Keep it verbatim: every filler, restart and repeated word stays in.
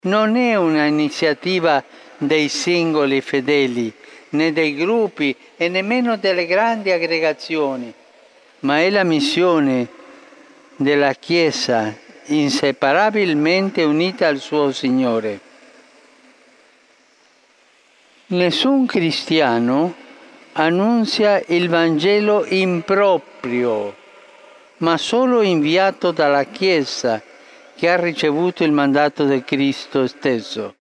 non è una iniziativa dei singoli fedeli, né dei gruppi e nemmeno delle grandi aggregazioni, ma è la missione della Chiesa inseparabilmente unita al suo Signore. Nessun cristiano annunzia il Vangelo in proprio, ma solo inviato dalla Chiesa che ha ricevuto il mandato del Cristo stesso.